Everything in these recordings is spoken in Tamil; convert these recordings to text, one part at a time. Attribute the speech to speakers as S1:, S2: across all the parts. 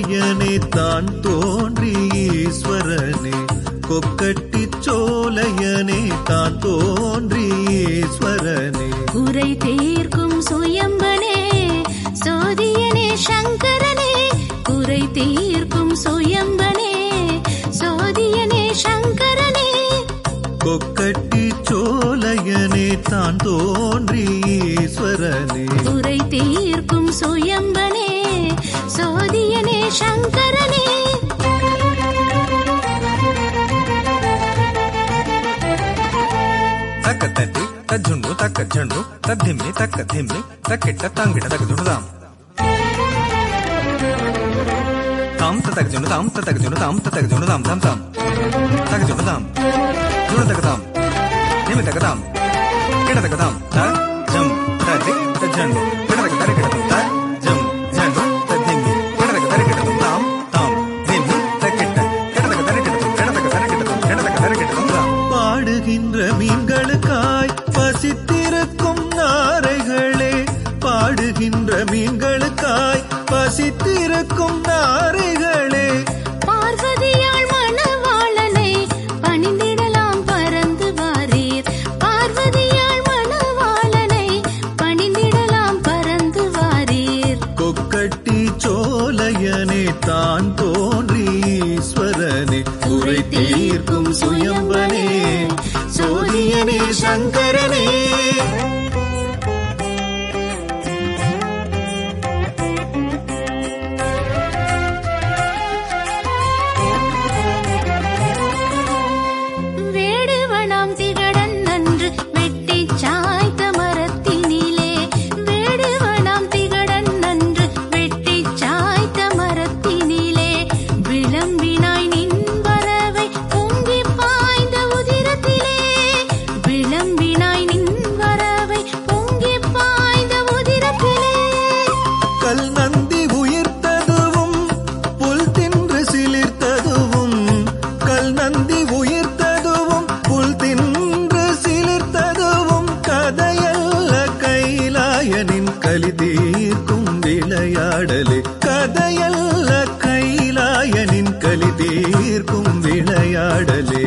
S1: சோலையனே தான் தோன்றி ஈஸ்வரனே கொக்கட்டி சோலையனே தான் தோன்றி ஈஸ்வரனே
S2: குறை தீர்க்கும் சுயம்பனே சோதியனே சங்கரனே குறை தீர்க்கும் சுயம்பனே சோதியனே சங்கரனே
S1: கொக்கட்டி சோலையனே தான் தோன்றி ஈஸ்வரனே
S2: குறை தீர்க்கும் சுயம்பனே சோதியனே சங்கரனே
S3: தக்க தட்டி தஜுண்டு தக்க ஜண்டு தத்திம்மி தக்க திம்மி தக்கிட்ட தங்கிட்ட தக்க ஜுண்டுதாம் தாம் தக்க ஜுண்டு தாம் தக்க ஜுண்டு தாம் தக்க ஜுண்டு தாம் தாம் தாம் தக்க ஜுண்டு தாம் ஜுண்டு தக்க தாம் நிமி தக்க தாம் கிட தக்க தாம் த ஜம் தத்தி தஜண்டு கிட தக்க தரி கிட த ஜம் ஜண்டு தத்திம்மி கிட தக்க தரி கிட தாம் தாம் திம்மி தக்கிட்ட கிட தக்க தரி கிட கிட தக்க தரி கிட கிட தக்க தரி கிட தாம்
S1: பாடுகின்ற மீன்களுக்காய் பசித்திருக்கும் நாரைகளே பாடுகின்ற மீன்களுக்காய் பசித்திருக்கும் நாரைகளே
S2: பார்வதியாள் மணவாளனை பணிந்திடலாம் பறந்து வாரீர் பார்வதியாள் மணவாளனை பணிந்திடலாம் பறந்து வாரீர்
S1: கொக்கட்டி சோலையனே தான் தோன்றி ஈஸ்வரனே குறை தீர்க்கும் சுயம்பனே சோதியனே சங்கரனே
S2: வேடுவனாம் திகழன் நன்று வெட்டி சாய்த்த மரத்தினிலே வேடுவனாம் திகழன் நன்று வெட்டி சாய்த்த மரத்தினிலே விளம்பினாய் நின் வரவை பொங்கி பாய்ந்த உதிரத்திலே விளம்பினாய் நின் வரவை பொங்கி பாய்ந்த உதிரத்திலே
S1: கல் நந்தி உயிர்த்ததுவும் புல் தின்று சிலிர்த்ததுவும் கல் நந்தி உயிர்த்ததுவும் புல் தின்று சிலிர்த்ததுவும் கதையல்ல கைலாயனின் கலி தீர்க்கும் விளையாடலே கதையல்ல கைலாயனின் கலி தீர்க்கும் விளையாடலே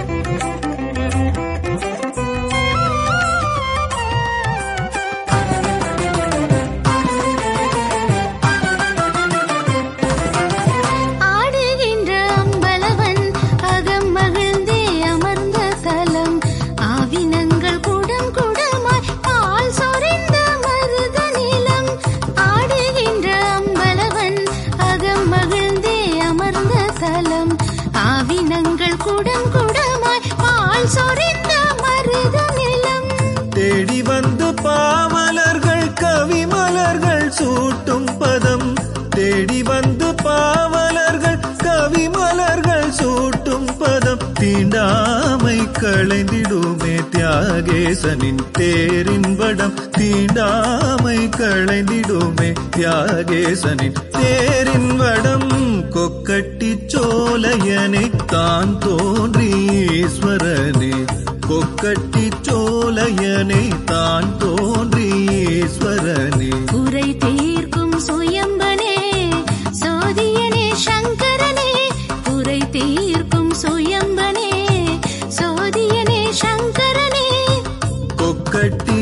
S2: ஆடுகின்ற அம்பலவன் அகம் மகிழ்ந்தே அமர்ந்த தலம் ஆவினங்கள் குடம் குடமாய் பால் சொரிந்த மருத நிலம் ஆடுகின்ற அம்பலவன் அகம் மகிழ்ந்தே அமர்ந்த தலம் ஆவினங்கள் குடம் குடமாய் பால் சொரிந்த மருத நிலம்
S1: தேடி வந்து பாவலர்கள் கவிமலர்கள் சூட்டும் பதம் தேடி வந்து பாவலர்கள் கவிமலர்கள் சூட்டும் பதம் தீண்டாமை களைந்திடுமே தியாகேசனின் தேரின் வடம் தீண்டாமை களைந்திடுமே தியாகேசனின் தேரின் வடம் கொக்கட்டி சோலையனை தான் தோன்றி ஈஸ்வரனே கொக்கட்டி சோலையனை தான் தோன்றி ஈஸ்வரனே
S2: குறை தீர்க்கும் சுயம்பனே சோதியனே சங்கரனே குறை தீர்க்கும் சுயம்பனே சோதியனே சங்கரனே
S1: கொக்கட்டி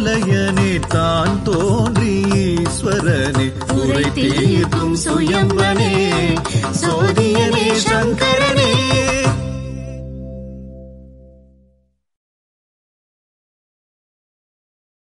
S1: சோலையனே தான் தோன்றி ஈஸ்வரனே குறை தீர்க்கும் சுயம்பனே